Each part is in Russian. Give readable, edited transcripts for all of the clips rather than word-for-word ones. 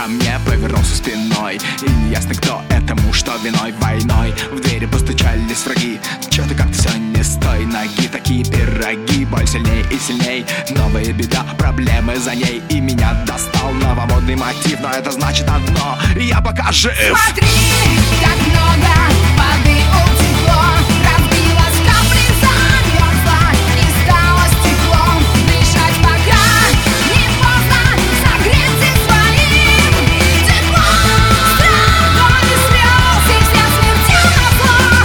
ко мне повернулся спиной. И неясно, кто этому, что виной. Войной в двери постучались враги. Чё ты как-то всё не с той ноги. Такие пироги, боль сильней и сильней. Новая беда, проблемы за ней. И меня достал новомодный мотив. Но это значит одно: я пока жив. Смотри, как много воды утекло, разбилась капли, замерзла и стала стеклом. Дышать пока не поздно, согреться своим теплом. Страх, боль и слез, и вся смертельно зло.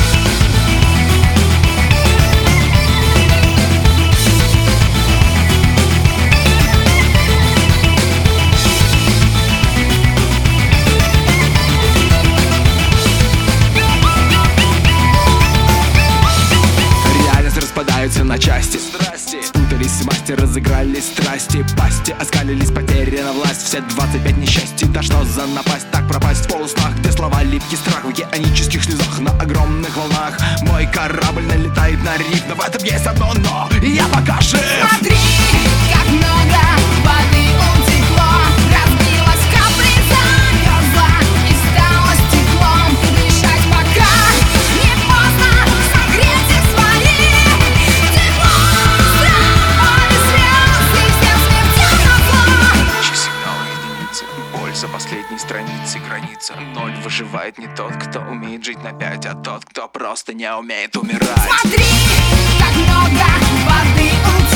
Распадаются на части. Спутались масти, разыгрались страсти. Пасти оскалились, потеряна власть. Все 25 несчастий, да что за напасть. Так пропасть в полуснах, где слова липкий страх. В океанических слезах на огромных волнах. Мой корабль налетает на риф. Но в этом есть одно но: я пока жив. Смотри, как много воды утекло, разбилась капли, замерзла и стала стеклом. Дышать пока не поздно, согреться своим теплом. Страх, боль и слез, и вся смертельно зло. Сигналы единицы, боль за последней страницей. Граница ноль. Выживает не тот, кто умеет жить на 5, а тот, кто просто не умеет умирать. Смотри, как много воды утекло.